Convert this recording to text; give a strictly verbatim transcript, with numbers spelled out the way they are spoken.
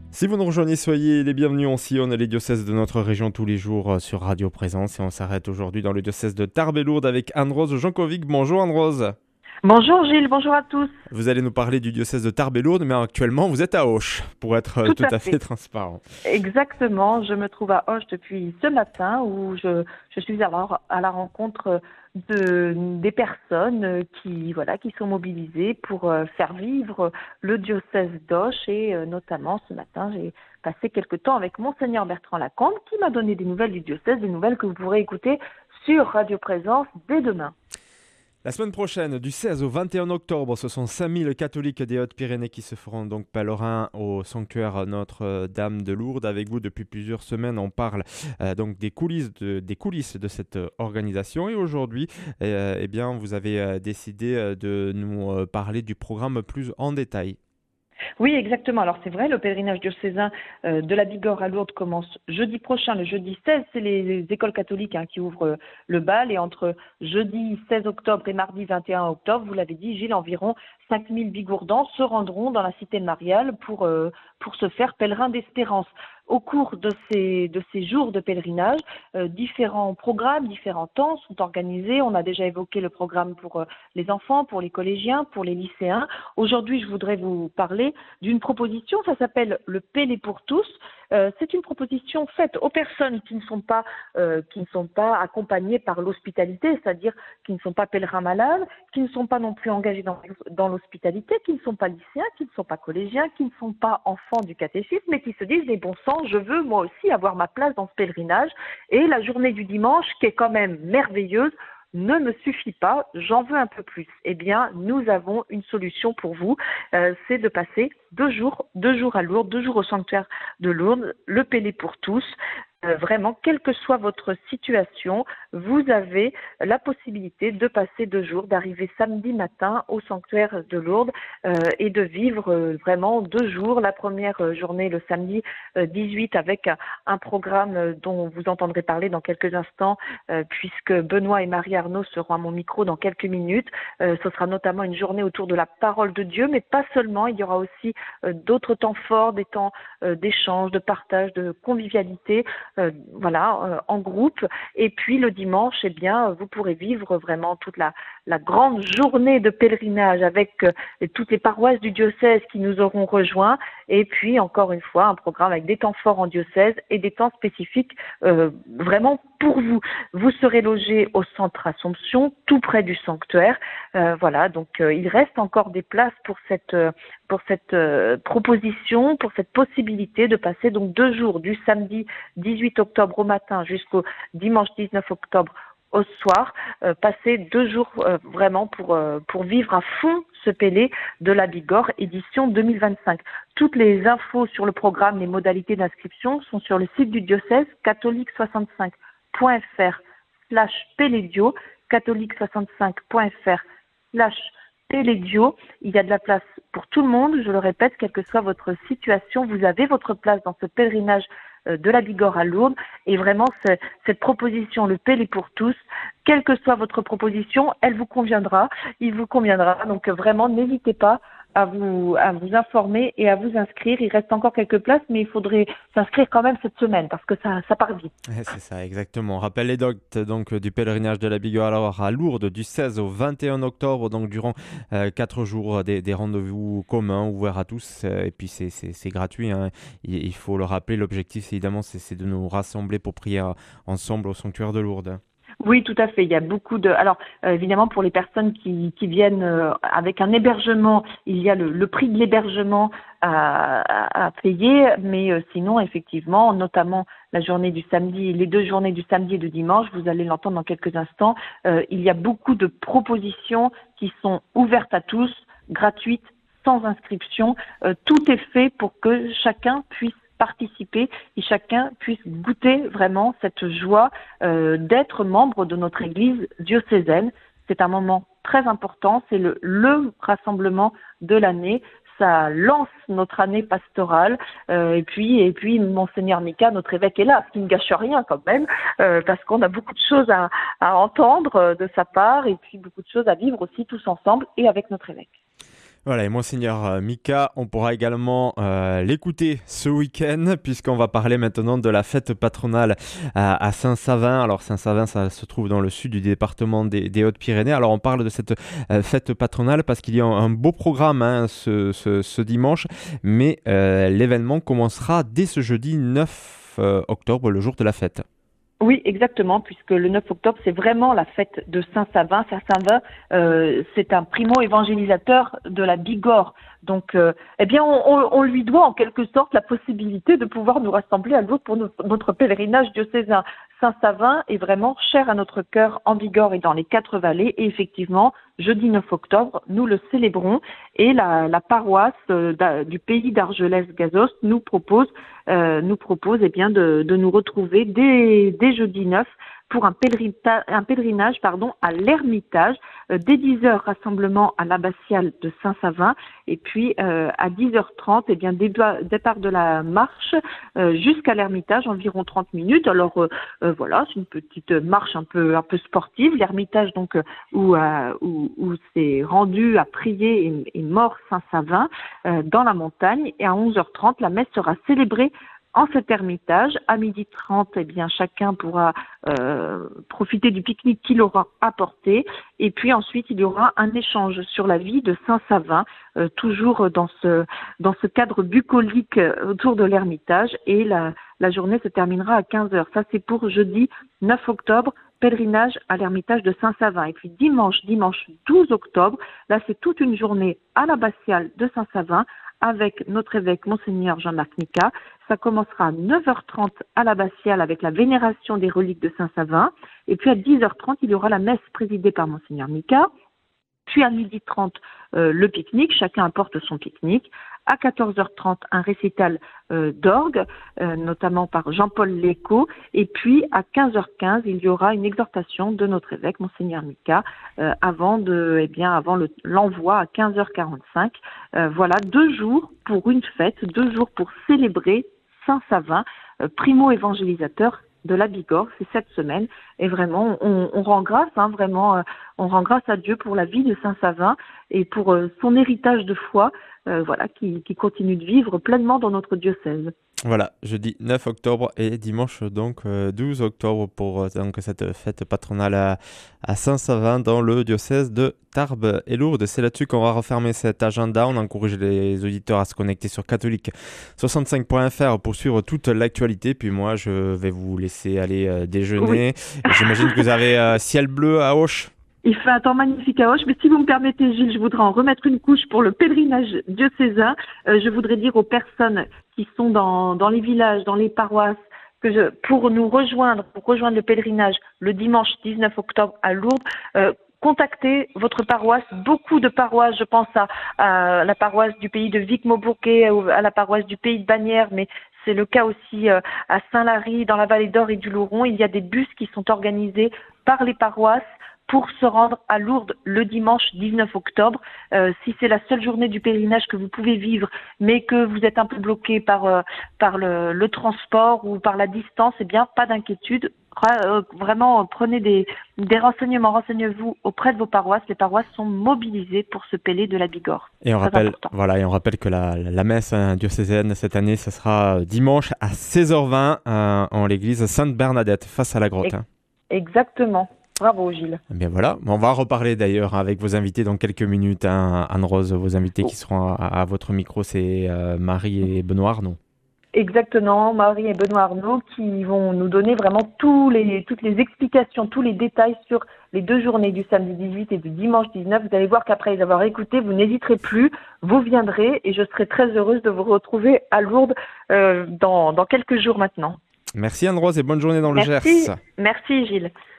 Si vous nous rejoignez, soyez les bienvenus. On sillonne les diocèses de notre région tous les jours euh, sur Radio Présence et on s'arrête aujourd'hui dans le diocèse de Tarbes-et-Lourdes avec Anne-Rose Jankovic. Bonjour Anne-Rose. Bonjour Gilles, bonjour à tous. Vous allez nous parler du diocèse de Tarbes-et-Lourdes, mais actuellement vous êtes à Auch, pour être euh, Tout tout à à fait fait. transparent. Exactement, je me trouve à Auch depuis ce matin où je, je suis à la, à la rencontre de, des personnes qui, voilà, qui sont mobilisées pour euh, faire vivre le diocèse d'Auch et euh, notamment ce matin j'ai passé quelques temps avec Monseigneur Bertrand Lacombe qui m'a donné des nouvelles du diocèse, des nouvelles que vous pourrez écouter sur Radio Présence dès demain. La semaine prochaine, du seize au vingt et un octobre, ce sont cinq mille catholiques des Hautes-Pyrénées qui se feront donc pèlerins au sanctuaire Notre-Dame de Lourdes. Avec vous, depuis plusieurs semaines, on parle euh, donc des coulisses de, des coulisses de cette euh, organisation. Et aujourd'hui, euh, eh bien, vous avez euh, décidé euh, de nous euh, parler du programme plus en détail. Oui, exactement. Alors c'est vrai, le pèlerinage diocésain euh, de la Bigorre à Lourdes commence jeudi prochain, le jeudi seize. C'est les, les écoles catholiques hein, qui ouvrent euh, le bal. Et entre jeudi seize octobre et mardi vingt et un octobre, vous l'avez dit, Gilles, environ cinq mille Bigourdans se rendront dans la cité de Marial pour, euh, pour se faire pèlerin d'espérance. Au cours de ces, de ces jours de pèlerinage, euh, différents programmes, différents temps sont organisés. On a déjà évoqué le programme pour euh, les enfants, pour les collégiens, pour les lycéens. Aujourd'hui, je voudrais vous parler d'une proposition, ça s'appelle le Pélé pour tous. Euh, c'est une proposition faite aux personnes qui ne sont pas, euh, qui ne sont pas accompagnées par l'hospitalité, c'est-à-dire qui ne sont pas pèlerins malades, qui ne sont pas non plus engagés dans, dans l'hospitalité, qui ne sont pas lycéens, qui ne sont pas collégiens, qui ne sont pas enfants du catéchisme, mais qui se disent, mais bon sang, je veux moi aussi avoir ma place dans ce pèlerinage. Et la journée du dimanche, qui est quand même merveilleuse, ne me suffit pas, j'en veux un peu plus. Eh bien, nous avons une solution pour vous, euh, c'est de passer deux jours, deux jours à Lourdes, deux jours au sanctuaire de Lourdes, le Pélé pour tous. Euh, vraiment, quelle que soit votre situation, vous avez la possibilité de passer deux jours, d'arriver samedi matin au sanctuaire de Lourdes euh, et de vivre euh, vraiment deux jours. La première euh, journée, le samedi euh, dix-huit, avec un, un programme euh, dont vous entendrez parler dans quelques instants, euh, puisque Benoît et Marie Arnaud seront à mon micro dans quelques minutes. Euh, ce sera notamment une journée autour de la parole de Dieu, mais pas seulement. Il y aura aussi euh, d'autres temps forts, des temps euh, d'échange, de partage, de convivialité. Euh, voilà, euh, en groupe. Et puis le dimanche, eh bien, vous pourrez vivre vraiment toute la, la grande journée de pèlerinage avec euh, toutes les paroisses du diocèse qui nous auront rejoints. Et puis, encore une fois, un programme avec des temps forts en diocèse et des temps spécifiques euh, vraiment pour vous. Vous serez logé au centre Assomption, tout près du sanctuaire. Euh, voilà, donc euh, il reste encore des places pour cette euh, pour cette euh, proposition, pour cette possibilité de passer donc deux jours du samedi dix-huit octobre au matin jusqu'au dimanche dix-neuf octobre au soir, euh, passer deux jours euh, vraiment pour euh, pour vivre à fond ce Pélé de la Bigorre édition deux mille vingt-cinq. Toutes les infos sur le programme, les modalités d'inscription sont sur le site du diocèse catholique soixante-cinq point f r slash pélédio, catholique soixante-cinq point f r slash pélédio. Il y a de la place pour tout le monde, je le répète, quelle que soit votre situation, vous avez votre place dans ce pèlerinage euh, de la Bigorre à Lourdes. Et vraiment, c'est, cette proposition, le Pélé pour tous, quelle que soit votre proposition, elle vous conviendra, il vous conviendra. Donc euh, vraiment, n'hésitez pas à vous, à vous informer et à vous inscrire. Il reste encore quelques places, mais il faudrait s'inscrire quand même cette semaine parce que ça, ça part vite. Ouais, c'est ça, exactement. On rappelle les dates donc, du pèlerinage de la Bigorre alors à Lourdes du seize au vingt et un octobre, donc durant euh, quatre jours, des, des rendez-vous communs ouverts à tous. euh, et puis c'est, c'est, c'est gratuit, hein. Il, il faut le rappeler, l'objectif évidemment c'est, c'est de nous rassembler pour prier euh, ensemble au sanctuaire de Lourdes. Oui, tout à fait. Il y a beaucoup de. Alors, euh, évidemment, pour les personnes qui, qui viennent euh, avec un hébergement, il y a le, le prix de l'hébergement à, à, à payer. Mais euh, sinon, effectivement, notamment la journée du samedi, les deux journées du samedi et du dimanche, vous allez l'entendre dans quelques instants, euh, il y a beaucoup de propositions qui sont ouvertes à tous, gratuites, sans inscription. Euh, tout est fait pour que chacun puisse participer et chacun puisse goûter vraiment cette joie euh, d'être membre de notre Église diocésaine. C'est un moment très important, c'est le, le rassemblement de l'année. Ça lance notre année pastorale euh, et puis et puis Monseigneur Mika, notre évêque, est là, ce qui ne gâche rien quand même, euh, parce qu'on a beaucoup de choses à, à entendre euh, de sa part et puis beaucoup de choses à vivre aussi tous ensemble et avec notre évêque. Voilà, et Monseigneur euh, Mika, on pourra également euh, l'écouter ce week-end, puisqu'on va parler maintenant de la fête patronale à, à Saint-Savin. Alors Saint-Savin, ça se trouve dans le sud du département des, des Hautes-Pyrénées. Alors on parle de cette euh, fête patronale parce qu'il y a un, un beau programme hein, ce, ce, ce dimanche, mais euh, l'événement commencera dès ce jeudi neuf euh, octobre, le jour de la fête. Oui, exactement, puisque le neuf octobre, c'est vraiment la fête de Saint-Savin. Saint-Savin, euh, c'est un primo-évangélisateur de la Bigorre. Donc, euh, eh bien, on, on, on lui doit en quelque sorte la possibilité de pouvoir nous rassembler à Lourdes pour notre, notre pèlerinage diocésain. Saint-Savin est vraiment cher à notre cœur en Bigorre et dans les quatre vallées. Et effectivement, jeudi neuf octobre, nous le célébrons et la, la paroisse euh, du pays d'Argelès-Gazost nous propose, euh, nous propose eh bien, de, de nous retrouver dès, dès jeudi neuf pour un, pèlerina, un pèlerinage pardon, à l'Ermitage. Euh, dès dix heures, rassemblement à l'abbatiale de Saint-Savin. Et puis, euh, à dix heures trente, eh bien, départ de la marche euh, jusqu'à l'Ermitage, environ trente minutes. Alors, euh, euh, voilà, c'est une petite marche un peu, un peu sportive. L'Ermitage, donc, euh, où, euh, où, où c'est rendu à prier et, et mort Saint-Savin euh, dans la montagne. Et à onze heures trente, la messe sera célébrée en cet ermitage. À midi trente, eh bien, chacun pourra euh, profiter du pique-nique qu'il aura apporté. Et puis ensuite, il y aura un échange sur la vie de Saint-Savin, euh, toujours dans ce, dans ce cadre bucolique autour de l'ermitage. Et la, la journée se terminera à quinze heures. Ça, c'est pour jeudi neuf octobre, pèlerinage à l'ermitage de Saint-Savin. Et puis dimanche, dimanche douze octobre, là, c'est toute une journée à l'abbatiale de Saint-Savin avec notre évêque, Monseigneur Jean-Marc Mika. Ça commencera à neuf heures trente à l'abbatiale avec la vénération des reliques de Saint-Savin. Et puis à dix heures trente, il y aura la messe présidée par Monseigneur Mika. Puis à midi trente, euh, le pique-nique, chacun apporte son pique-nique. À quatorze heures trente, un récital euh, d'orgue, euh, notamment par Jean-Paul Lécaud. Et puis à quinze heures quinze, il y aura une exhortation de notre évêque, Monseigneur Mika, euh, avant de, eh bien, avant le, l'envoi à quinze heures quarante-cinq. Euh, voilà, deux jours pour une fête, deux jours pour célébrer Saint-Savin, euh, primo-évangélisateur de la Bigorre, c'est cette semaine. Et vraiment, on, on rend grâce, hein, vraiment, euh, on rend grâce à Dieu pour la vie de Saint-Savin et pour euh, son héritage de foi, euh, voilà, qui, qui continue de vivre pleinement dans notre diocèse. Voilà, jeudi neuf octobre et dimanche donc euh, douze octobre pour euh, donc, cette fête patronale à, à Saint-Savin dans le diocèse de Tarbes et Lourdes. C'est là-dessus qu'on va refermer cet agenda. On encourage les auditeurs à se connecter sur catholique soixante-cinq point f r pour suivre toute l'actualité. Puis moi, je vais vous laisser aller euh, déjeuner. Oui. J'imagine que vous avez euh, ciel bleu à Auch. Il fait un temps magnifique à Auch, mais si vous me permettez, Gilles, je voudrais en remettre une couche pour le pèlerinage diocésain. Euh, je voudrais dire aux personnes qui sont dans, dans les villages, dans les paroisses, que je, pour nous rejoindre, pour rejoindre le pèlerinage le dimanche dix-neuf octobre à Lourdes, euh, contactez votre paroisse. Beaucoup de paroisses, je pense à, à la paroisse du pays de Vic-Maubourguet, à la paroisse du pays de Bagnères, mais c'est le cas aussi euh, à Saint-Lary, dans la vallée d'Or et du Lauron. Il y a des bus qui sont organisés par les paroisses pour se rendre à Lourdes le dimanche dix-neuf octobre. Euh, si c'est la seule journée du pèlerinage que vous pouvez vivre, mais que vous êtes un peu bloqué par, euh, par le, le transport ou par la distance, eh bien, pas d'inquiétude. Euh, vraiment, prenez des, des renseignements, renseignez-vous auprès de vos paroisses. Les paroisses sont mobilisées pour ce pélé de la Bigorre. Et on rappelle, voilà, et on rappelle que la, la messe hein, diocésaine cette année, ce sera dimanche à seize heures vingt euh, en l'église Sainte-Bernadette, face à la grotte. Hein. Exactement. Bravo Gilles. Eh bien voilà, on va reparler d'ailleurs avec vos invités dans quelques minutes. Hein. Anne-Rose, vos invités qui seront à, à votre micro, c'est euh, Marie et Benoît Arnaud. Exactement, Marie et Benoît Arnaud qui vont nous donner vraiment tous les, toutes les explications, tous les détails sur les deux journées du samedi dix-huit et du dimanche dix-neuf. Vous allez voir qu'après les avoir écoutés, vous n'hésiterez plus, vous viendrez et je serai très heureuse de vous retrouver à Lourdes euh, dans, dans quelques jours maintenant. Merci Anne-Rose et bonne journée dans Merci. le Gers. Merci Gilles.